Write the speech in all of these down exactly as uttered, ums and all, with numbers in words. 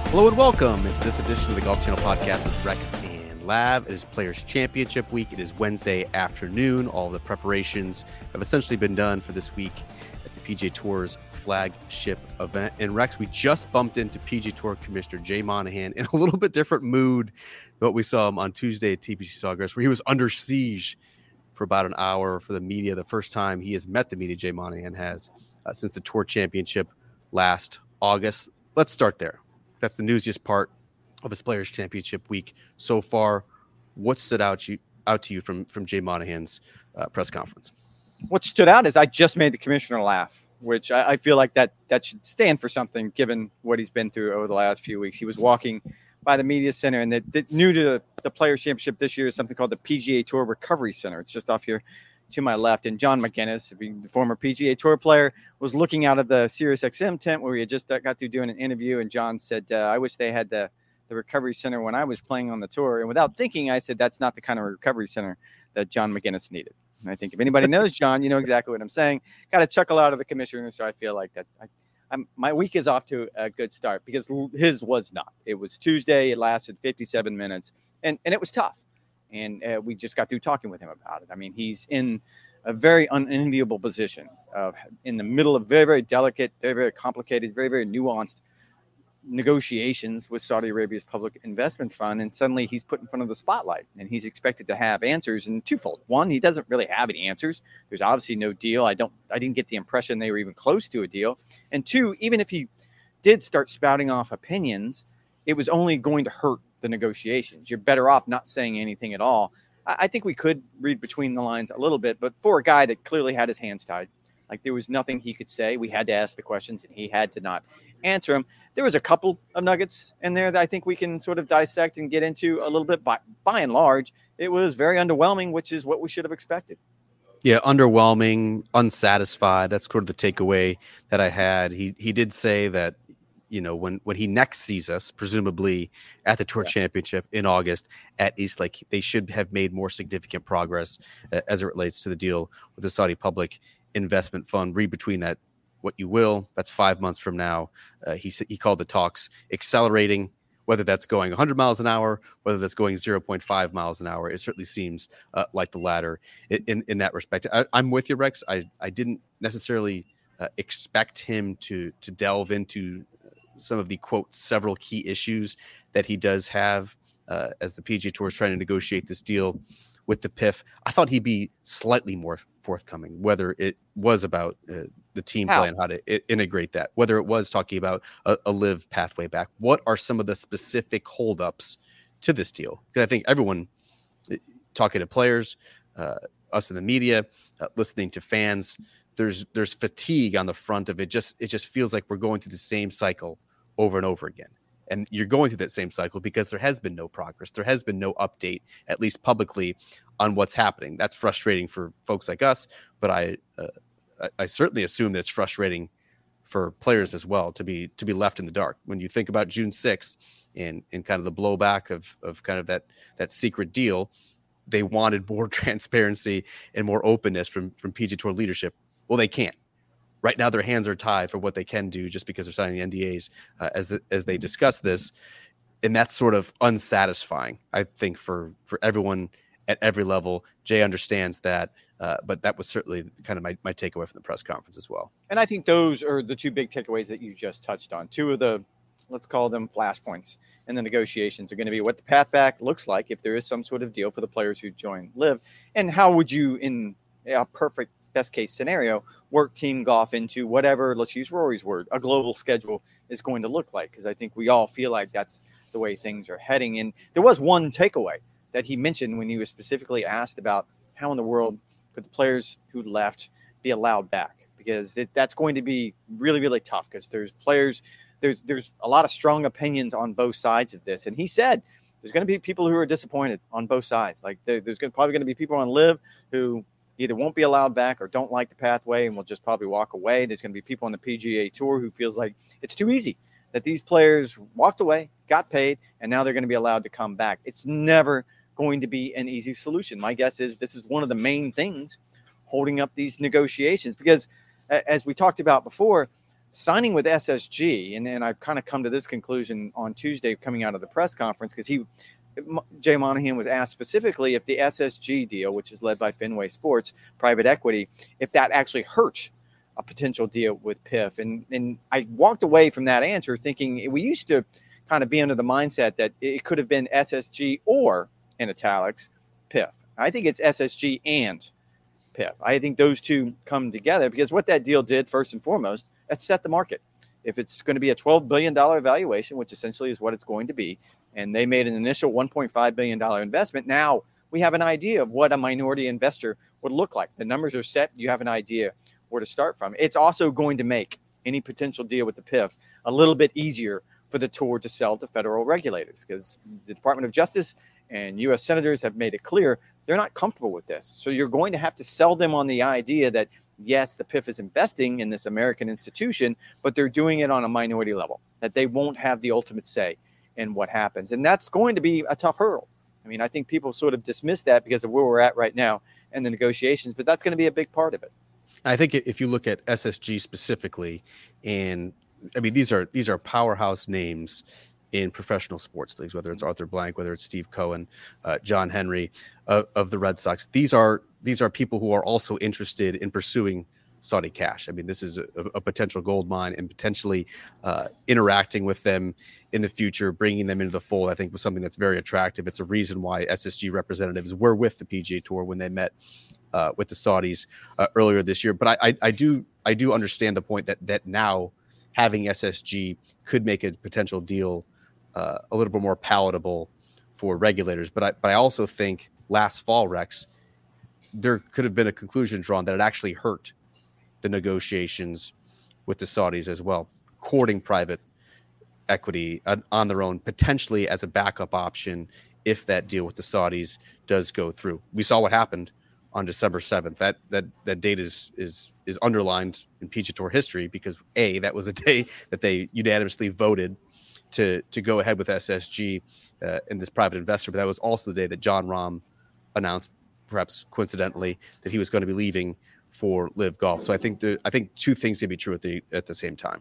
Hello and welcome into this edition of the Golf Channel podcast with Rex and Lav. It is Players Championship week. It is Wednesday afternoon. All the preparations have essentially been done for this week at the P G A Tour's flagship event. And Rex, we just bumped into P G A Tour Commissioner Jay Monahan in a little bit different mood than what we saw him on Tuesday at T P C Sawgrass, where he was under siege for about an hour for the media. The first time he has met the media, Jay Monahan has, uh, since the Tour Championship last August. Let's start there. That's the newsiest part of his Players Championship week so far. What stood out you out to you from from Jay Monahan's uh, press conference? What stood out is I just made the commissioner laugh, which I, I feel like that that should stand for something given what he's been through over the last few weeks. He was walking by the media center, and the, the new to the, the Players Championship this year is something called the P G A Tour Recovery Center. It's just off here to my left, and John McGinnis, the former P G A Tour player, was looking out of the SiriusXM tent where we had just got through doing an interview, and John said, uh, I wish they had the, the recovery center when I was playing on the tour. And without thinking, I said, that's not the kind of recovery center that John McGinnis needed. And I think if anybody knows John, you know exactly what I'm saying. Got a chuckle out of the commissioner, so I feel like that I, I'm, my week is off to a good start because his was not. It was Tuesday. It lasted fifty-seven minutes, and, and it was tough. And uh, we just got through talking with him about it. I mean, he's in a very unenviable position uh, in the middle of very, very delicate, very, very complicated, very, very nuanced negotiations with Saudi Arabia's public investment fund. And suddenly he's put in front of the spotlight and he's expected to have answers in twofold. One, he doesn't really have any answers. There's obviously no deal. I don't, I didn't get the impression they were even close to a deal. And two, even if he did start spouting off opinions, it was only going to hurt the negotiations. You're better off not saying anything at all. I, I think we could read between the lines a little bit, but for a guy that clearly had his hands tied, like there was nothing he could say. We had to ask the questions and he had to not answer them. There was a couple of nuggets in there that I think we can sort of dissect and get into a little bit. By, by and large, it was very underwhelming, which is what we should have expected. Yeah, underwhelming, unsatisfied. That's sort of the takeaway that I had. He he did say that, you know, when, when he next sees us, presumably at the Tour yeah. Championship in August at East Lake, they should have made more significant progress uh, as it relates to the deal with the Saudi Public Investment Fund. Read between that what you will. That's five months from now. Uh, he he called the talks accelerating, whether that's going one hundred miles an hour, whether that's going zero point five miles an hour. It certainly seems uh, like the latter in, in, in that respect. I, I'm with you, Rex. I, I didn't necessarily uh, expect him to to delve into some of the, quote, several key issues that he does have uh, as the P G A Tour is trying to negotiate this deal with the P I F. I thought he'd be slightly more forthcoming, whether it was about uh, the team how? play and how to I- integrate that, whether it was talking about a, a live pathway back. What are some of the specific holdups to this deal? Because I think everyone talking to players, uh, us in the media, uh, listening to fans, there's there's fatigue on the front of it. Just it just feels like we're going through the same cycle over and over again. And you're going through that same cycle because there has been no progress. There has been no update, at least publicly, on what's happening. That's frustrating for folks like us, but I uh, I, I certainly assume that it's frustrating for players as well to be to be left in the dark. When you think about June sixth and, and kind of the blowback of of kind of that that secret deal, they wanted more transparency and more openness from, from P G A Tour leadership. Well, they can't. Right now, their hands are tied for what they can do just because they're signing the N D As uh, as the, as they discuss this, and that's sort of unsatisfying, I think, for for everyone at every level. Jay understands that, uh, but that was certainly kind of my, my takeaway from the press conference as well. And I think those are the two big takeaways that you just touched on. Two of the, let's call them flashpoints in the negotiations are going to be what the path back looks like if there is some sort of deal for the players who join Live, and how would you, in a perfect best case scenario, work team golf into whatever, let's use Rory's word, a global schedule is going to look like. Because I think we all feel like that's the way things are heading. And there was one takeaway that he mentioned when he was specifically asked about how in the world could the players who left be allowed back, because it, that's going to be really, really tough because there's players, there's, there's a lot of strong opinions on both sides of this. And he said, there's going to be people who are disappointed on both sides. Like there, there's gonna, probably going to be people on Live who either won't be allowed back or don't like the pathway and will just probably walk away. There's going to be people on the P G A Tour who feels like it's too easy, that these players walked away, got paid, and now they're going to be allowed to come back. It's never going to be an easy solution. My guess is this is one of the main things holding up these negotiations because, as we talked about before, signing with S S G, and, and I've kind of come to this conclusion on Tuesday coming out of the press conference, because he, Jay Monahan was asked specifically if the S S G deal, which is led by Fenway Sports, private equity, if that actually hurts a potential deal with P I F. And, and I walked away from that answer thinking we used to kind of be under the mindset that it could have been S S G or, in italics, P I F. I think it's S S G and P I F. I think those two come together, because what that deal did, first and foremost, it set the market. If it's going to be a twelve billion dollars valuation, which essentially is what it's going to be, and they made an initial one point five billion dollars investment, now we have an idea of what a minority investor would look like. The numbers are set. You have an idea where to start from. It's also going to make any potential deal with the P I F a little bit easier for the tour to sell to federal regulators, because the Department of Justice and U S senators have made it clear they're not comfortable with this. So you're going to have to sell them on the idea that, yes, the P I F is investing in this American institution, but they're doing it on a minority level, that they won't have the ultimate say in what happens. And that's going to be a tough hurdle. I mean, I think people sort of dismiss that because of where we're at right now and the negotiations, but that's going to be a big part of it. I think if you look at S S G specifically, and I mean, these are these are powerhouse names in professional sports leagues, whether it's Arthur Blank, whether it's Steve Cohen, uh, John Henry uh, of the Red Sox. These are these are people who are also interested in pursuing Saudi cash. I mean, this is a, a potential gold mine, and potentially uh, interacting with them in the future, bringing them into the fold, I think was something that's very attractive. It's a reason why S S G representatives were with the P G A Tour when they met uh, with the Saudis uh, earlier this year. But I, I, I do I do understand the point that that now having S S G could make a potential deal uh, a little bit more palatable for regulators. But I but I also think last fall, Rex, there could have been a conclusion drawn that it actually hurt the negotiations with the Saudis as well, courting private equity on, on their own, potentially as a backup option if that deal with the Saudis does go through. We saw what happened on December seventh. That that that date is is is underlined in P G A Tour history because A, that was the day that they unanimously voted to to go ahead with S S G uh, and this private investor, but that was also the day that Jon Rahm announced, perhaps coincidentally, that he was going to be leaving for Live Golf. So I think the I think two things can be true at the at the same time.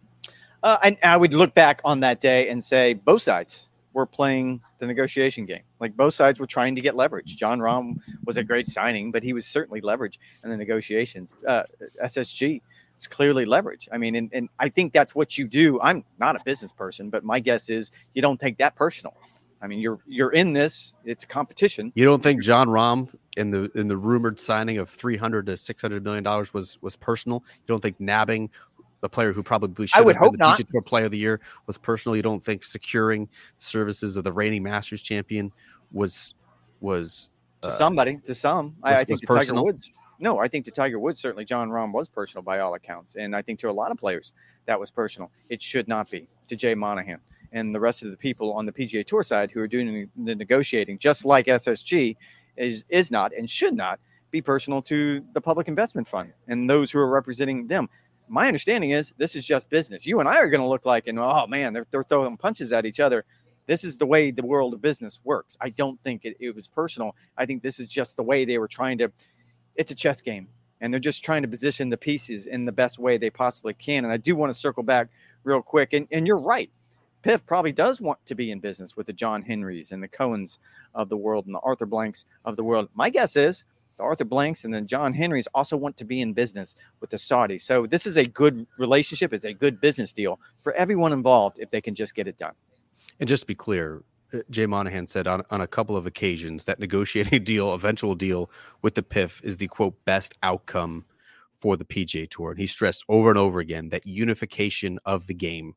Uh, and I would look back on that day and say both sides were playing the negotiation game. Like both sides were trying to get leverage. Jon Rahm was a great signing, but he was certainly leverage in the negotiations. Uh, S S G was clearly leverage. I mean, and, and I think that's what you do. I'm not a business person, but my guess is you don't take that personal. I mean, you're you're in this. It's a competition. You don't think Jon Rahm in the in the rumored signing of three hundred to six hundred million dollars was was personal? You don't think nabbing a player who probably should I would have been hope the not. P G A Tour Player of the Year was personal? You don't think securing the services of the reigning Masters champion was was to uh, somebody, to some? was, I, I think to personal? Tiger Woods. No, I think to Tiger Woods, certainly Jon Rahm was personal by all accounts. And I think to a lot of players that was personal. It should not be to Jay Monahan and the rest of the people on the P G A Tour side who are doing the negotiating, just like S S G is, is not and should not be personal to the Public Investment Fund and those who are representing them. My understanding is this is just business. You and I are going to look like, and oh man, they're, they're throwing punches at each other. This is the way the world of business works. I don't think it, it was personal. I think this is just the way they were trying to, it's a chess game, and they're just trying to position the pieces in the best way they possibly can. And I do want to circle back real quick. And, and you're right. P I F probably does want to be in business with the John Henrys and the Cohens of the world and the Arthur Blanks of the world. My guess is the Arthur Blanks and the John Henrys also want to be in business with the Saudis. So this is a good relationship. It's a good business deal for everyone involved if they can just get it done. And just to be clear, Jay Monahan said on, on a couple of occasions that negotiating a deal, eventual deal with the P I F is the, quote, best outcome for the P G A Tour. And he stressed over and over again that unification of the game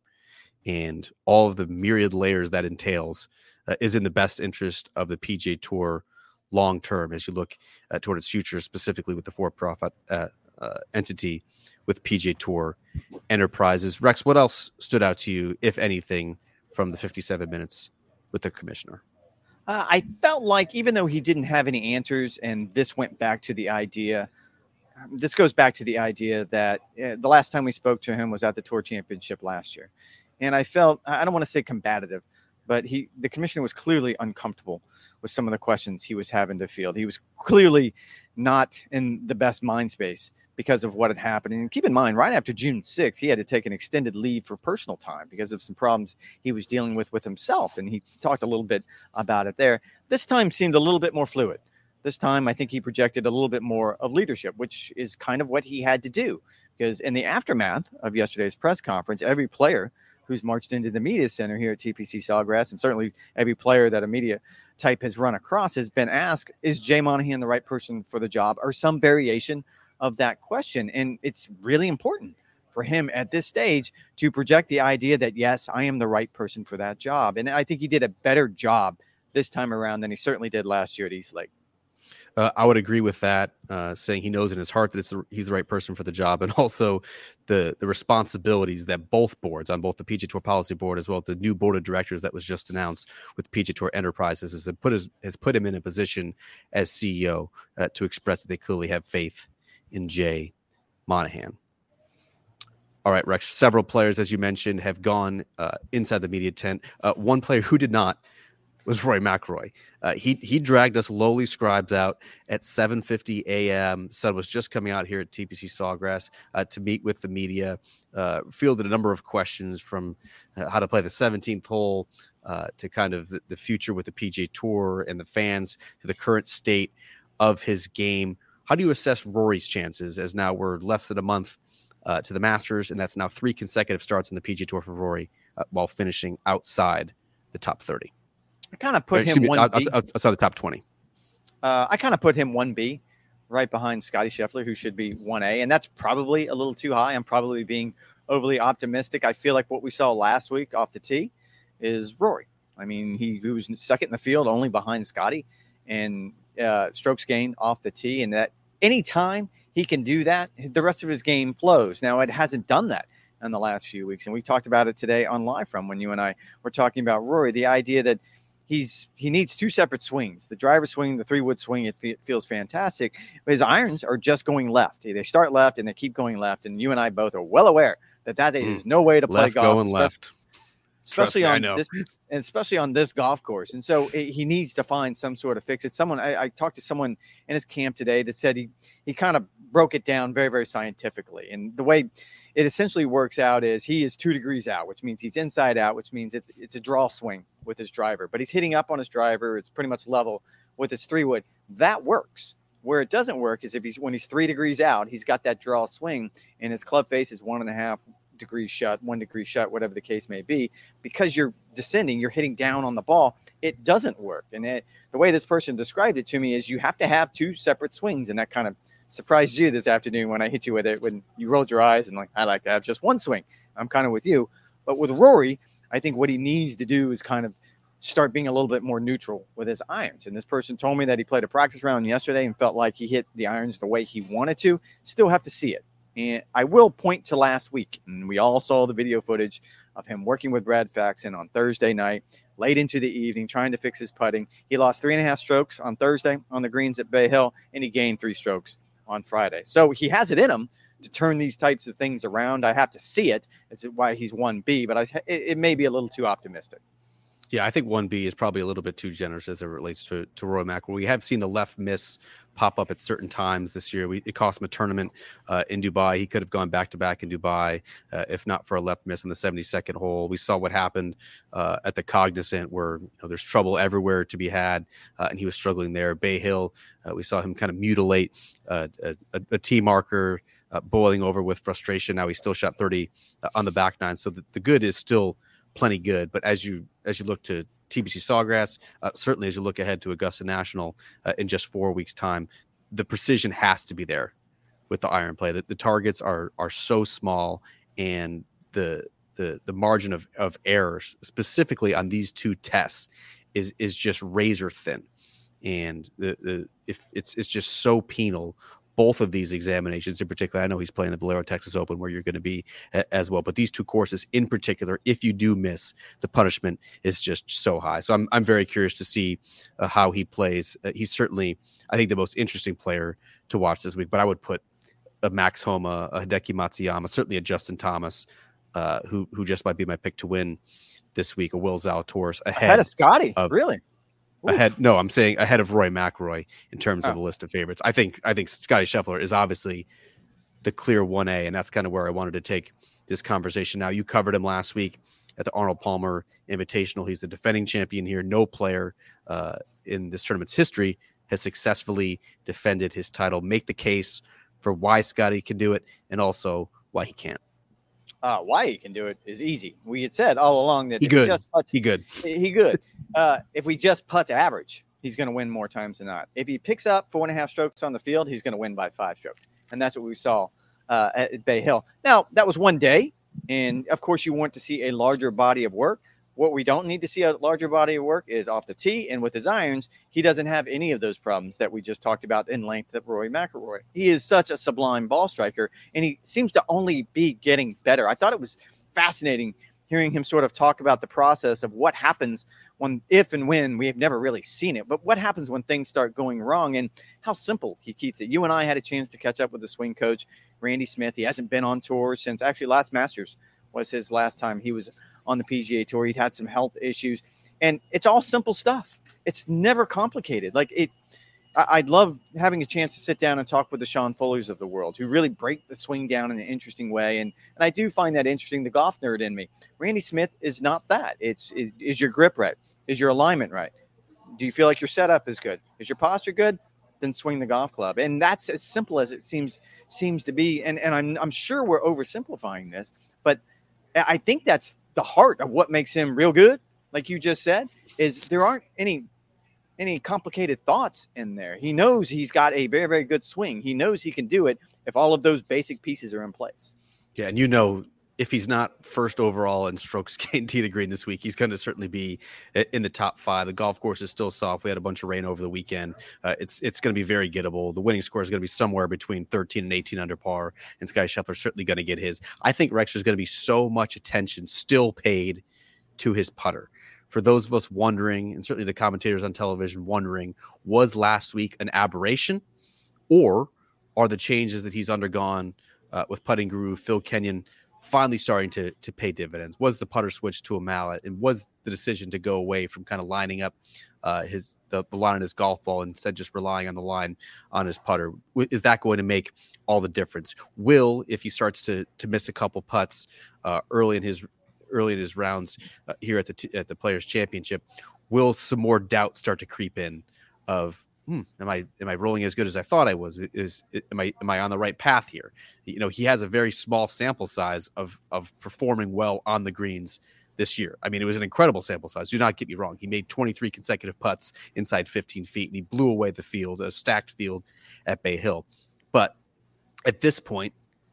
and all of the myriad layers that entails uh, is in the best interest of the P G A Tour long term as you look uh, toward its future, specifically with the for-profit uh, uh, entity with P G A Tour Enterprises. Rex, what else stood out to you, if anything, from the fifty-seven minutes with the commissioner? Uh, I felt like even though he didn't have any answers, and this went back to the idea, um, this goes back to the idea that uh, the last time we spoke to him was at the Tour Championship last year. And I felt, I don't want to say combative, but he, the commissioner was clearly uncomfortable with some of the questions he was having to field. He was clearly not in the best mind space because of what had happened. And keep in mind, right after June sixth, he had to take an extended leave for personal time because of some problems he was dealing with with himself. And he talked a little bit about it there. This time seemed a little bit more fluid. This time, I think he projected a little bit more of leadership, which is kind of what he had to do. Because in the aftermath of yesterday's press conference, every player who's marched into the media center here at T P C Sawgrass, and certainly every player that a media type has run across, has been asked, is Jay Monahan the right person for the job, or some variation of that question? And it's really important for him at this stage to project the idea that, yes, I am the right person for that job. And I think he did a better job this time around than he certainly did last year at East Lake. Uh, I would agree with that, uh, saying he knows in his heart that it's the, he's the right person for the job, and also the the responsibilities that both boards, on both the P G A Tour Policy Board as well as the new board of directors that was just announced with P G A Tour Enterprises, has put his, has put him in a position as C E O uh, to express that they clearly have faith in Jay Monahan. All right, Rex, several players, as you mentioned, have gone uh, inside the media tent. Uh, one player who did not was Rory McIlroy. Uh, he he dragged us lowly scribes out at seven fifty a.m. Sun was just coming out here at T P C Sawgrass uh, to meet with the media. Uh, fielded a number of questions from uh, how to play the seventeenth hole uh, to kind of the, the future with the P G A Tour and the fans, to the current state of his game. How do you assess Rory's chances, as now we're less than a month uh, to the Masters, and that's now three consecutive starts in the P G A Tour for Rory uh, while finishing outside the top thirty? I kind of put Excuse him me, one B. outside the top twenty. Uh, I kind of put him one B, right behind Scotty Scheffler, who should be one A, and that's probably a little too high. I'm probably being overly optimistic. I feel like what we saw last week off the tee is Rory. I mean, he, he was second in the field, only behind Scotty, and uh, strokes gained off the tee, and that anytime he can do that, the rest of his game flows. Now, it hasn't done that in the last few weeks, and we talked about it today on Live From when you and I were talking about Rory, the idea that He's he needs two separate swings. The driver swing, the three-wood swing, it fe- feels fantastic. But his irons are just going left. They start left and they keep going left. And you and I both are well aware that that mm. is no way to play left golf. Going left. Especially me, on this, and especially on this golf course. And so it, he needs to find some sort of fix. It's someone I, I talked to someone in his camp today that said he he kind of broke it down very, very scientifically. And the way it essentially works out is he is two degrees out, which means he's inside out, which means it's it's a draw swing with his driver, but he's hitting up on his driver. It's pretty much level with his three wood. That works. Where it doesn't work is if he's when he's three degrees out, he's got that draw swing and his club face is one and a half degrees shut, one degree shut, whatever the case may be. Because you're descending, you're hitting down on the ball. It doesn't work. And it, the way this person described it to me is you have to have two separate swings, and that kind of surprised you this afternoon when I hit you with it, when you rolled your eyes and like, I like to have just one swing. I'm kind of with you. But with Rory, I think what he needs to do is kind of start being a little bit more neutral with his irons. And this person told me that he played a practice round yesterday and felt like he hit the irons the way he wanted to. Still have to see it. And I will point to last week. And we all saw the video footage of him working with Brad Faxon on Thursday night, late into the evening, trying to fix his putting. He lost three and a half strokes on Thursday on the greens at Bay Hill, and he gained three strokes on Friday. So he has it in him to turn these types of things around. I have to see it. That's why he's one B, but I, it, it may be a little too optimistic. Yeah, I think one B is probably a little bit too generous as it relates to, to Rory McIlroy. We have seen the left miss pop up at certain times this year. We, it cost him a tournament uh, in Dubai. He could have gone back-to-back in Dubai uh, if not for a left miss in the seventy-second hole. We saw what happened uh, at the Cognizant, where you know, there's trouble everywhere to be had, uh, and he was struggling there. Bay Hill, uh, we saw him kind of mutilate uh, a, a tee marker, uh, boiling over with frustration. Now he still shot thirty uh, on the back nine, so the, the good is still plenty good. But as you as you look to T P C Sawgrass, uh, certainly as you look ahead to Augusta National uh, in just four weeks' time, the precision has to be there with the iron play. The, the targets are are so small, and the the the margin of of error specifically on these two tests is is just razor thin, and the the if it's it's just so penal. Both of these examinations in particular, I know he's playing the Valero Texas Open where you're going to be a, as well, but these two courses in particular, if you do miss, the punishment is just so high. So I'm I'm very curious to see uh, how he plays. Uh, he's certainly, I think, the most interesting player to watch this week, but I would put a Max Homa, a Hideki Matsuyama, certainly a Justin Thomas, uh, who who just might be my pick to win this week, a Will Zalatoris ahead, ahead of Scotty, of, really? Ahead, no, I'm saying ahead of Rory McIlroy in terms oh. of the list of favorites. I think I think Scotty Scheffler is obviously the clear one A, and that's kind of where I wanted to take this conversation. Now, you covered him last week at the Arnold Palmer Invitational. He's the defending champion here. No player uh, in this tournament's history has successfully defended his title. Make the case for why Scotty can do it and also why he can't. Uh, why he can do it is easy. We had said all along that he if good. he just puts, he good. He good. Uh, if we just putts average, he's going to win more times than not. If he picks up four and a half strokes on the field, he's going to win by five strokes. And that's what we saw uh, at Bay Hill. Now, that was one day. And, of course, you want to see a larger body of work. What we don't need to see a larger body of work is off the tee. And with his irons, he doesn't have any of those problems that we just talked about in length of Rory McIlroy. He is such a sublime ball striker, and he seems to only be getting better. I thought it was fascinating hearing him sort of talk about the process of what happens when, if and when, we have never really seen it, but what happens when things start going wrong and how simple he keeps it. You and I had a chance to catch up with the swing coach, Randy Smith. He hasn't been on tour since actually last Masters was his last time he was on the P G A Tour. He'd had some health issues, and it's all simple stuff. It's never complicated. Like it, I, I'd love having a chance to sit down and talk with the Sean Fullers of the world who really break the swing down in an interesting way. And, and I do find that interesting, the golf nerd in me. Randy Smith is not that. It's, it, is your grip right? Is your alignment right? Do you feel like your setup is good? Is your posture good? Then swing the golf club. And that's as simple as it seems, seems to be. And, and I'm, I'm sure we're oversimplifying this, but I think that's the heart of what makes him real good. Like you just said, is there aren't any any complicated thoughts in there. He knows he's got a very, very good swing. He knows he can do it if all of those basic pieces are in place. Yeah, and you know, if he's not first overall in strokes gained tee to green this week, he's going to certainly be in the top five. The golf course is still soft. We had a bunch of rain over the weekend. Uh, it's it's going to be very gettable. The winning score is going to be somewhere between thirteen and eighteen under par, and Scottie Scheffler's certainly going to get his. I think Rex, there's going to be so much attention still paid to his putter. For those of us wondering, and certainly the commentators on television wondering, was last week an aberration, or are the changes that he's undergone uh, with putting guru Phil Kenyon finally starting to to pay dividends? Was the putter switch to a mallet, and was the decision to go away from kind of lining up uh, his the, the line on his golf ball and instead just relying on the line on his putter? Is that going to make all the difference? Will, if he starts to to miss a couple putts uh, early in his early in his rounds uh, here at the t- at the Players Championship, will some more doubt start to creep in of, Hmm, am I am I rolling as good as I thought I was? Is am I am I on the right path here? You know, he has a very small sample size of of performing well on the greens this year. I mean, it was an incredible sample size. Do not get me wrong. He made twenty-three consecutive putts inside fifteen feet, and he blew away the field, a stacked field at Bay Hill. But at this point,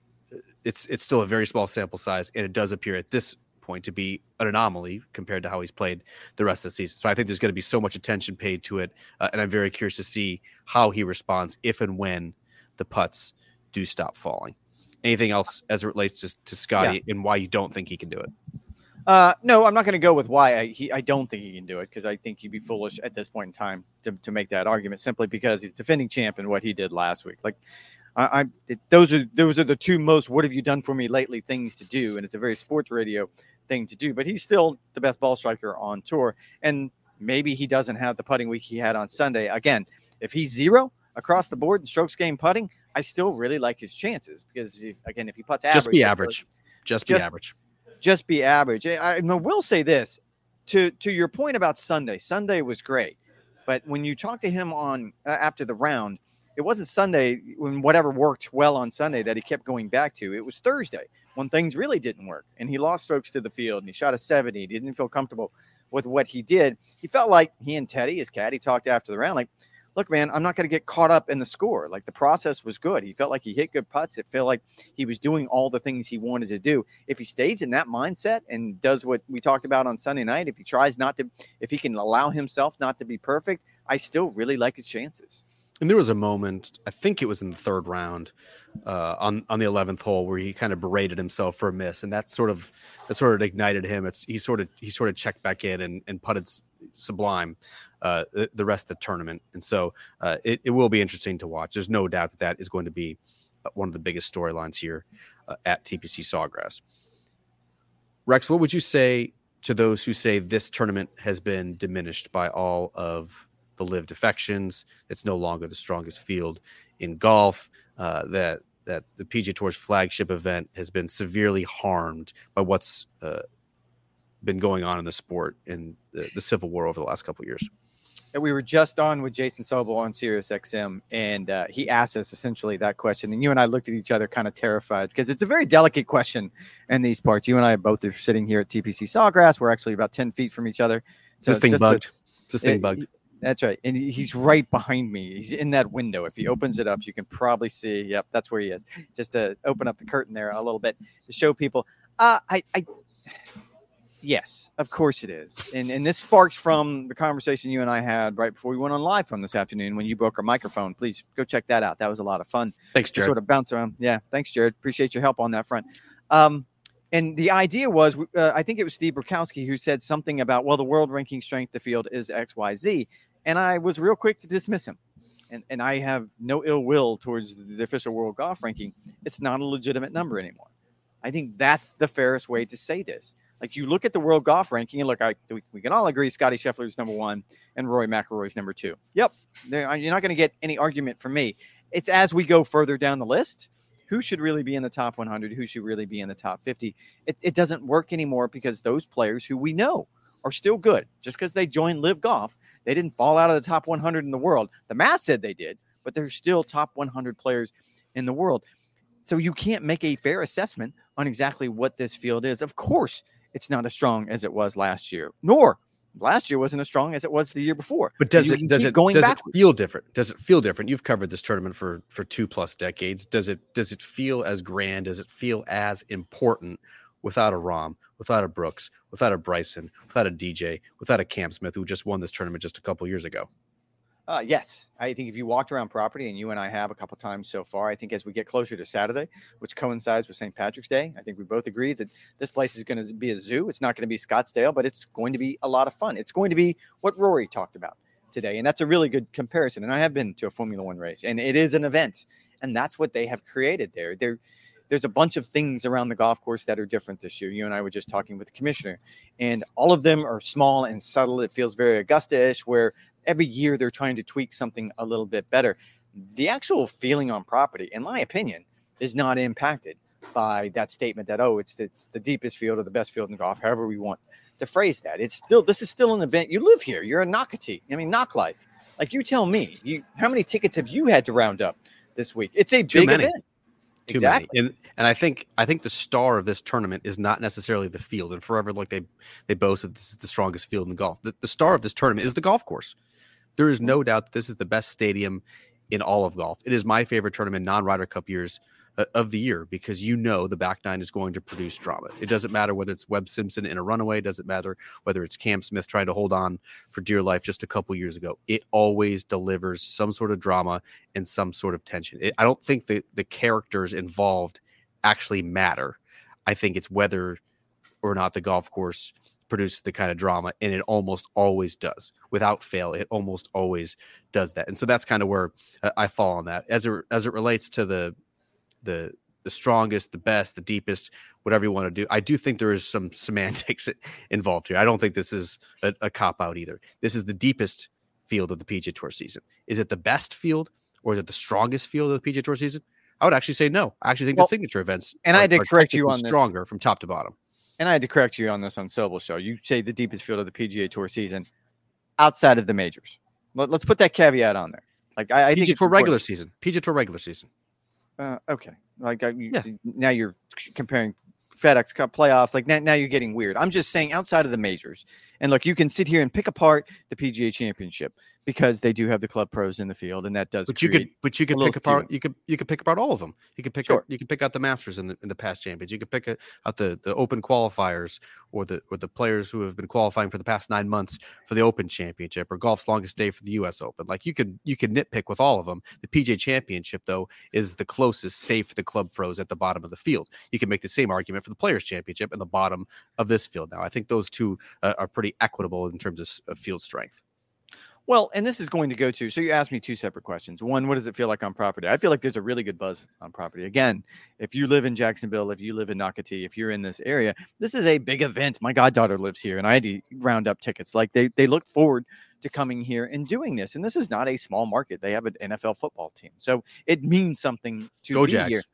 it's it's still a very small sample size, and it does appear at this point to be an anomaly compared to how he's played the rest of the season. So I think there's going to be so much attention paid to it, uh, and I'm very curious to see how he responds if and when the putts do stop falling. Anything else as it relates to, to Scotty yeah. and why you don't think he can do it? Uh, no, I'm not going to go with why I, he, I don't think he can do it, because I think you'd be foolish at this point in time to, to make that argument simply because he's defending champ and what he did last week. Like, I, I it, those are those are the two most "what have you done for me lately" things to do, and it's a very sports radio thing to do. But he's still the best ball striker on tour, and maybe he doesn't have the putting week he had on Sunday. Again, if he's zero across the board in strokes gained putting, I still really like his chances because, if, again, if he puts average, just be average, just be just, average, just be average. I, I will say this to to your point about Sunday. Sunday was great, but when you talk to him on uh, after the round, it wasn't Sunday when whatever worked well on Sunday that he kept going back to. It was Thursday when things really didn't work and he lost strokes to the field and he shot a seventy. He didn't feel comfortable with what he did. He felt like he and Teddy, his caddy, talked after the round like, look, man, I'm not going to get caught up in the score. Like, the process was good. He felt like he hit good putts. It felt like he was doing all the things he wanted to do. If he stays in that mindset and does what we talked about on Sunday night, if he tries not to, if he can allow himself not to be perfect, I still really like his chances. And there was a moment, I think it was in the third round, uh, on on the eleventh hole, where he kind of berated himself for a miss, and that sort of that sort of ignited him. It's he sort of he sort of checked back in and, and putted sublime uh, the, the rest of the tournament. And so uh, it, it will be interesting to watch. There's no doubt that that is going to be one of the biggest storylines here uh, at T P C Sawgrass. Rex, what would you say to those who say this tournament has been diminished by all of the live defections? It's no longer the strongest field in golf, uh, that that the P G A Tour's flagship event has been severely harmed by what's uh, been going on in the sport in the, the Civil War over the last couple of years. And we were just on with Jason Sobel on Sirius X M, and uh, he asked us essentially that question. And you and I looked at each other kind of terrified because it's a very delicate question in these parts. You and I both are sitting here at T P C Sawgrass. We're actually about ten feet from each other. So this thing bugged. A, this thing it, bugged. That's right. And he's right behind me. He's in that window. If he opens it up, you can probably see. Yep, that's where he is. Just to open up the curtain there a little bit to show people. Uh, I, I Yes, of course it is. And and this sparks from the conversation you and I had right before we went on live from this afternoon when you broke our microphone. Please go check that out. That was a lot of fun. Thanks, Jared. To sort of bounce around. Yeah, thanks, Jared. Appreciate your help on that front. Um, and the idea was, uh, I think it was Steve Burkowski who said something about, well, the world ranking strength of the field is X Y Z. And I was real quick to dismiss him. And, and I have no ill will towards the, the official world golf ranking. It's not a legitimate number anymore. I think that's the fairest way to say this. Like, you look at the world golf ranking and look, I, we, we can all agree Scotty Scheffler is number one and Rory McIlroy is number two. Yep. You're not going to get any argument from me. It's as we go further down the list, who should really be in the top one hundred, who should really be in the top fifty. It, it doesn't work anymore because those players who we know are still good. Just because they joined Live Golf, they didn't fall out of the top one hundred in the world. The math said they did, but they're still top one hundred players in the world. So you can't make a fair assessment on exactly what this field is. Of course, it's not as strong as it was last year, nor last year wasn't as strong as it was the year before. But does you it does it going does backwards. it feel different? Does it feel different? You've covered this tournament for for two plus decades. Does it does it feel as grand? Does it feel as important without a Rahm, without a Brooks, without a Bryson, without a D J, without a Cam Smith who just won this tournament just a couple years ago? Uh, yes, I think if you walked around property, and you and I have a couple times so far, I think as we get closer to Saturday, which coincides with Saint Patrick's Day, I think we both agree that this place is going to be a zoo. It's not going to be Scottsdale, but it's going to be a lot of fun. It's going to be what Rory talked about today, and that's a really good comparison. And I have been to a Formula One race, and it is an event, and that's what they have created there. There, there's a bunch of things around the golf course that are different this year. You and I were just talking with the commissioner, and all of them are small and subtle. It feels very Augusta-ish, where every year they're trying to tweak something a little bit better. The actual feeling on property, in my opinion, is not impacted by that statement that, oh, it's it's the deepest field or the best field in golf, however we want to phrase that. It's still, this is still an event. You live here. You're a Nocatee. I mean, Knocklight. Like, you tell me, you how many tickets have you had to round up this week? It's a Too big many. event. Too Exactly. many. And and I think I think the star of this tournament is not necessarily the field. And forever, like they they boast that this is the strongest field in golf. The, the star of this tournament is the golf course. There is no doubt that this is the best stadium in all of golf. It is my favorite tournament, non-Ryder Cup years uh, of the year, because you know the back nine is going to produce drama. It doesn't matter whether it's Webb Simpson in a runaway. It doesn't matter whether it's Cam Smith trying to hold on for dear life just a couple years ago. It always delivers some sort of drama and some sort of tension. It, I don't think the, the characters involved actually matter. I think it's whether or not the golf course produce the kind of drama, and it almost always does. Without fail, it almost always does that. And so that's kind of where uh, I fall on that. As it as it relates to the the the strongest, the best, the deepest, whatever you want to do, I do think there is some semantics involved here. I don't think this is a, a cop-out either. This is the deepest field of the P G A Tour season. Is it the best field, or is it the strongest field of the P G A Tour season? I would actually say no. I actually think Well, the signature events and are, I did are correct you technically on this. stronger from top to bottom. And I had to correct you on this on Sobel's show. You say the deepest field of the P G A Tour season outside of the majors. Let, let's put that caveat on there. Like, I, I P G A think Tour it's regular important. season. P G A Tour regular season. Uh, okay. Like, I, you, Yeah. now you're comparing FedEx Cup playoffs. Like, now, now you're getting weird. I'm just saying outside of the majors. And look, you can sit here and pick apart the P G A Championship because they do have the club pros in the field, and that does. But you could, create but you could a little pick apart. skewing. You could, you could pick apart all of them. You could pick, Sure. out, you could pick out the Masters in the in the past champions. You could pick out the the Open qualifiers, or the or the players who have been qualifying for the past nine months for the Open Championship, or golf's longest day for the U S Open. Like, you could you could nitpick with all of them. The P G A Championship, though, is the closest safe for the club pros at the bottom of the field. You can make the same argument for the Players Championship and the bottom of this field. Now, I think those two uh, are pretty equitable in terms of, of field strength. Well, and this is going to go to, so you asked me two separate questions. One, what does it feel like on property? I feel like there's a really good buzz on property. Again, if you live in Jacksonville, if you live in Nocatee, if you're in this area, this is a big event. My goddaughter lives here, and I had to round up tickets. Like they, they look forward to coming here and doing this. And this is not a small market. They have an N F L football team. So it means something to Go be Jags. here.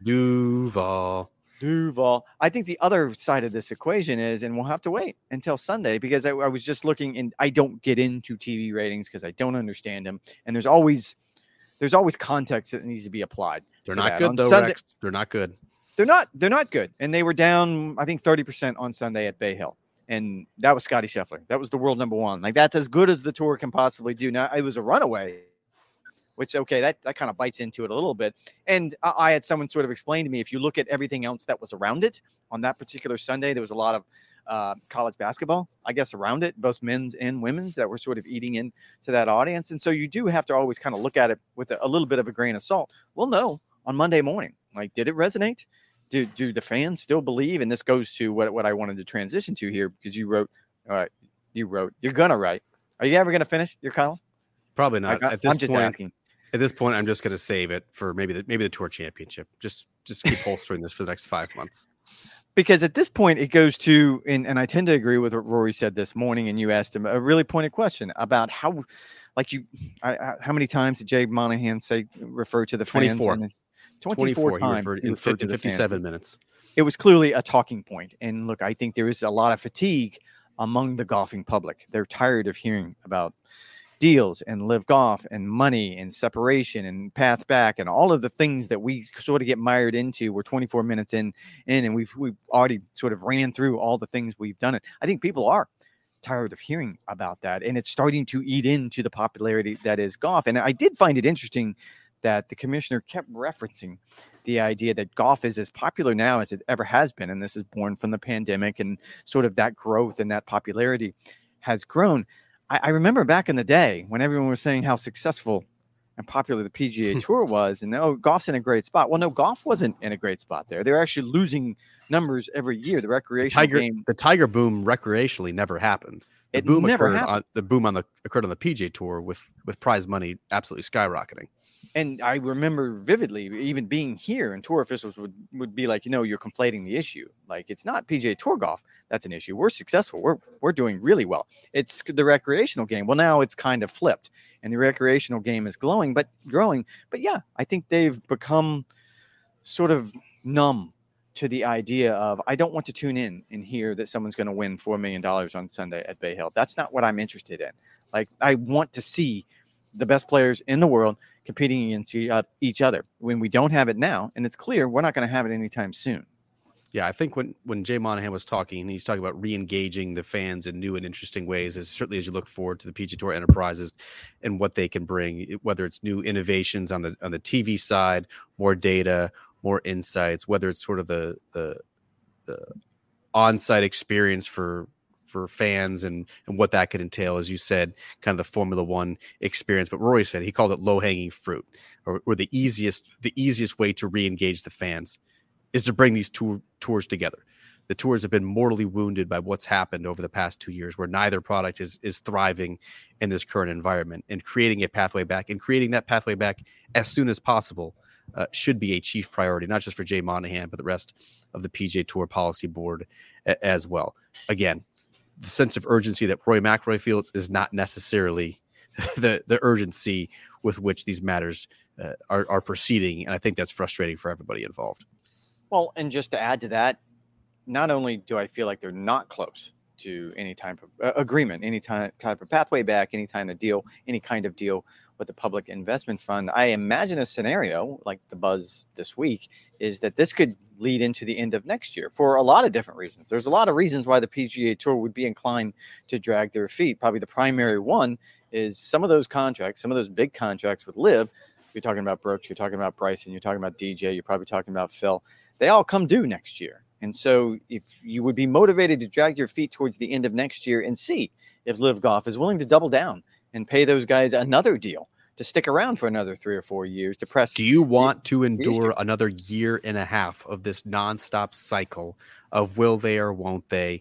Duval. Duval. I think the other side of this equation is, and we'll have to wait until Sunday because I, I was just looking, and I don't get into T V ratings because I don't understand them. And there's always, there's always context that needs to be applied. They're not that. good On though, Sunday, Rex. They're not good. They're not. They're not good. And they were down, I think, thirty percent on Sunday at Bay Hill. And that was Scotty Scheffler. That was the world number one. Like that's as good as the tour can possibly do. Now it was a runaway. Which, okay, that, that kind of bites into it a little bit. And I, I had someone sort of explain to me, if you look at everything else that was around it on that particular Sunday, there was a lot of uh, college basketball, I guess, around it, both men's and women's, that were sort of eating into that audience. And so you do have to always kind of look at it with a, a little bit of a grain of salt. We'll know on Monday morning. Like, did it resonate? Do, do the fans still believe? And this goes to what, what I wanted to transition to here, because you wrote, all right, you wrote, you're going to write. Are you ever going to finish your column? Probably not. I, At this I'm just point, asking. At this point, I'm just going to save it for maybe the maybe the tour championship. Just just keep bolstering this for the next five months. Because at this point, it goes to, and, and I tend to agree with what Rory said this morning, and you asked him a really pointed question about how, like you, I, I, how many times did Jay Monahan say refer to the fans? twenty-four. And twenty-four times he referred, he in, referred in to the fifty-seven fans. minutes. It was clearly a talking point. And look, I think there is a lot of fatigue among the golfing public. They're tired of hearing about deals and live golf and money and separation and path back and all of the things that we sort of get mired into. We're twenty-four minutes in, in and we've we've already sort of ran through all the things we've done. It. I think people are tired of hearing about that, and it's starting to eat into the popularity that is golf. And I did find it interesting that the commissioner kept referencing the idea that golf is as popular now as it ever has been, and this is born from the pandemic, and sort of that growth and that popularity has grown. I remember back in the day when everyone was saying how successful and popular the P G A Tour was, and oh, golf's in a great spot. Well, no, golf wasn't in a great spot there. They're actually losing numbers every year. The recreational the tiger, game, the tiger boom recreationally never happened. The it boom never occurred happened. on the boom on the occurred on the P G A Tour with with prize money absolutely skyrocketing. And I remember vividly, even being here, and tour officials would, would be like, you know, you're conflating the issue. Like, it's not P G A Tour golf that's an issue. We're successful. We're we're doing really well. It's the recreational game. Well, now it's kind of flipped, and the recreational game is glowing, but growing. But yeah, I think they've become sort of numb to the idea of, I don't want to tune in and hear that someone's going to win four million dollars on Sunday at Bay Hill. That's not what I'm interested in. Like, I want to see the best players in the world competing against each other. When we don't have it now, and it's clear we're not going to have it anytime soon. Yeah, I think when, when Jay Monahan was talking, he's talking about re-engaging the fans in new and interesting ways, as certainly as you look forward to the P G A Tour Enterprises and what they can bring, whether it's new innovations on the on the T V side, more data, more insights, whether it's sort of the the, the on-site experience for for fans and and what that could entail, as you said, kind of the Formula One experience. But Rory said he called it low-hanging fruit, or, or the easiest the easiest way to re-engage the fans is to bring these two tours together. The tours have been mortally wounded by what's happened over the past two years, where neither product is is thriving in this current environment, and creating a pathway back and creating that pathway back as soon as possible uh, should be a chief priority, not just for Jay Monahan, but the rest of the P G A Tour Policy Board a- as well. Again, the sense of urgency that Rory McIlroy feels is not necessarily the, the urgency with which these matters uh, are, are proceeding. And I think that's frustrating for everybody involved. Well, and just to add to that, not only do I feel like they're not close to any type of uh, agreement, any type of pathway back, any kind of deal, any kind of deal with the Public Investment Fund, I imagine a scenario like the buzz this week is that this could lead into the end of next year for a lot of different reasons. There's a lot of reasons why the P G A Tour would be inclined to drag their feet. Probably the primary one is some of those contracts, some of those big contracts with Liv. You're talking about Brooks, you're talking about Bryson, you're talking about D J, you're probably talking about Phil. They all come due next year. And so if you would be motivated to drag your feet towards the end of next year and see if Liv Golf is willing to double down and pay those guys another deal to stick around for another three or four years to press. Do you want to endure another year and a half of this nonstop cycle of will they or won't they?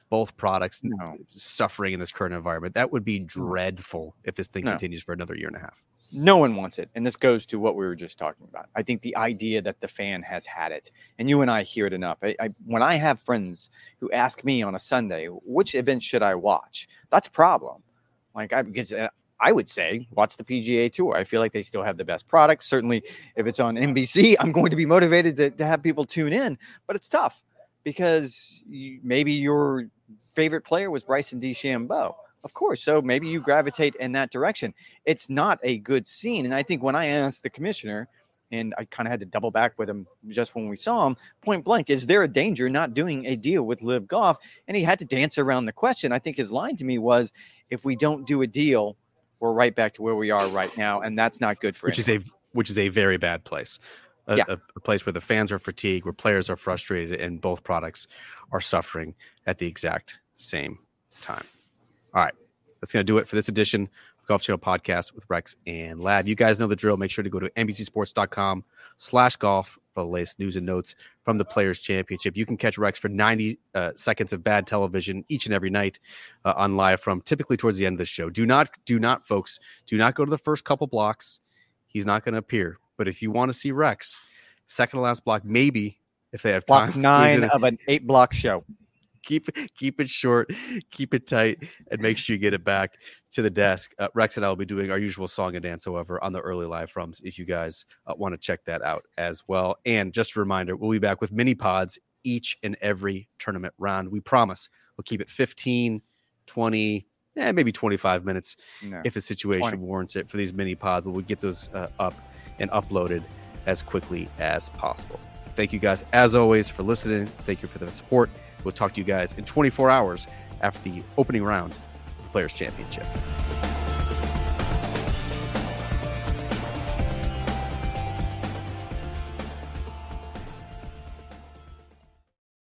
both products No. suffering in this current environment. That would be dreadful if this thing No. continues for another year and a half. No one wants it. And this goes to what we were just talking about. I think the idea that the fan has had it, and you and I hear it enough. I, I, when I have friends who ask me on a Sunday, which event should I watch? That's a problem. Like, I, because I would say watch the P G A Tour. I feel like they still have the best products. Certainly, if it's on N B C, I'm going to be motivated to, to have people tune in. But it's tough because you, maybe your favorite player was Bryson DeChambeau. Of course. So maybe you gravitate in that direction. It's not a good scene. And I think when I asked the commissioner, and I kind of had to double back with him just when we saw him, point blank, is there a danger not doing a deal with Live Golf? And he had to dance around the question. I think his line to me was, if we don't do a deal, we're right back to where we are right now. And that's not good for which anyone. is a which is a very bad place. A, yeah. a, a place where the fans are fatigued, where players are frustrated, and both products are suffering at the exact same time. All right, that's going to do it for this edition of Golf Channel Podcast with Rex and Lav. You guys know the drill. Make sure to go to N B C Sports dot com slash golf for the latest news and notes from the Players Championship. You can catch Rex for ninety uh, seconds of bad television each and every night uh, on Live from typically towards the end of the show. Do not, do not, folks, do not go to the first couple blocks. He's not going to appear. But if you want to see Rex, second to last block, maybe if they have block time. nine of an eight block show. Keep keep it short, keep it tight, and make sure you get it back to the desk. Uh, Rex and I will be doing our usual song and dance, however, on the early live froms if you guys uh, want to check that out as well. And just a reminder, we'll be back with mini pods each and every tournament round. We promise we'll keep it fifteen, twenty, eh, maybe twenty-five minutes no. if the situation twenty warrants it for these mini pods, but we'll get those uh, up and uploaded as quickly as possible. Thank you guys, as always, for listening. Thank you for the support. We'll talk to you guys in twenty-four hours after the opening round of the Players Championship.